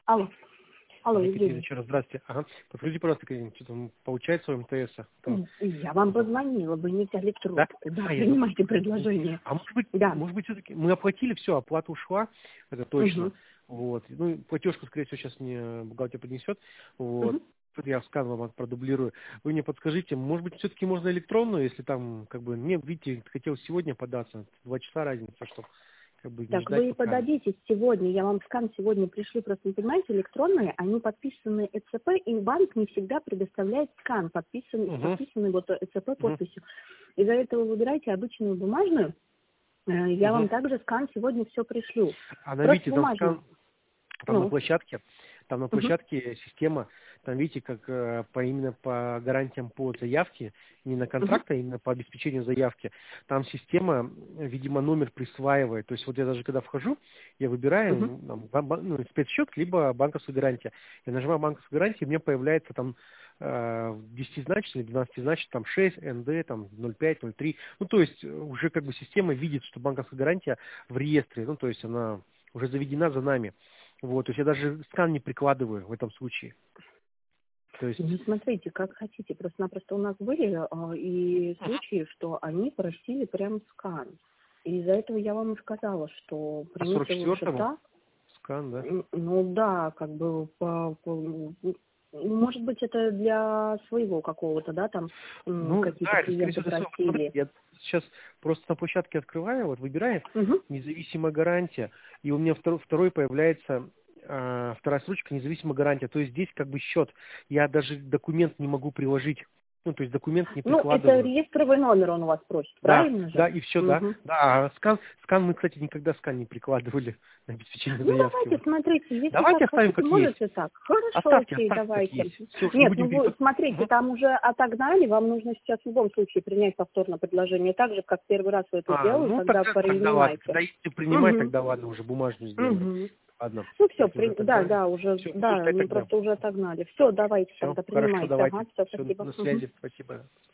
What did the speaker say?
Алло. Алло, Екатерина, извините. еще раз здравствуйте. Ага. Подскажите, пожалуйста, Екатерина, что там получается у МТС? Я вам позвонила, вы не взяли Да? трубку. Да, А, я забыл. принимайте предложение. А Да. может быть, все-таки мы оплатили, все, оплата ушла, это точно. Угу. Вот. Ну, платежку, скорее всего, сейчас мне бухгалтер поднесет. Вот. Угу. Я скан вам продублирую. Вы мне подскажите, может быть, все-таки можно электронную, если там, как бы, мне, видите, хотел сегодня податься, 2 часа разница, чтобы, как бы, не Так ждать вы пока. подадите сегодня, я вам скан сегодня пришлю, просто не понимаете, электронные, они подписаны ЭЦП, и банк не всегда предоставляет скан, Угу. подписанный вот ЭЦП Угу. подписью. Из-за этого выбирайте обычную бумажную, я Угу. вам также скан сегодня все пришлю. А на Просто видите, там бумажную. скан, Ну, там на угу, площадке система, там видите, как именно по гарантиям по заявке, не на угу, контракт, а именно по обеспечению заявки, там система, видимо, номер присваивает. То есть вот я даже когда вхожу, я выбираю угу. спецсчет, либо банковская гарантия. Я нажимаю банковскую гарантию, и мне появляется там 10-значный, 12-значный, там 6, НД, там 0,5, 0,3. Ну, то есть уже как бы система видит, что банковская гарантия в реестре, ну, то есть она уже заведена за нами. Вот, то есть я даже скан не прикладываю в этом случае. То есть, Ну, смотрите, как хотите. Просто-напросто у нас были и случаи, что они просили прям скан. И из-за этого я вам и сказала, что по примите лучше 44-му так. скан, да? Ну да, как бы может быть, это для своего какого-то, да, там Ну, какие-то да, это, скорее клиенты всего, для своего. Смотрите, просили. я сейчас просто на площадке открываю, вот выбираю Угу. независимая гарантия, и у меня второй появляется вторая строчка независимая гарантия. То есть здесь как бы счет. Я даже документ не могу приложить. Ну, то есть документ не Ну, это прикладываю. реестровый номер он у вас просит, Да, правильно же? да, и все, да. Угу. Да, а скан мы, кстати, никогда скан не прикладывали на обеспечение Ну, заявки. давайте, Вот. смотрите, если так Давайте оставим хотите, как есть. можете так. Хорошо, Оставьте, окей, оставьте как давайте. есть. Все, не Нет, ну будем вы смотрите, Мгм. там уже отогнали, вам нужно сейчас в любом случае принять повторное предложение, так же, как первый раз вы это сделали, Ну тогда тогда ладно. принимайте. Тогда если принимать, Угу. тогда ладно, уже бумажную сделаю. Угу. Ладно, Ну все, если уже да, отогнали. да, уже, Все, буду да, ждать тогда. просто уже отогнали. Все, давайте Все, тогда хорошо, принимайте. давайте. Ага, все, Все, спасибо. на Угу. связи. Спасибо.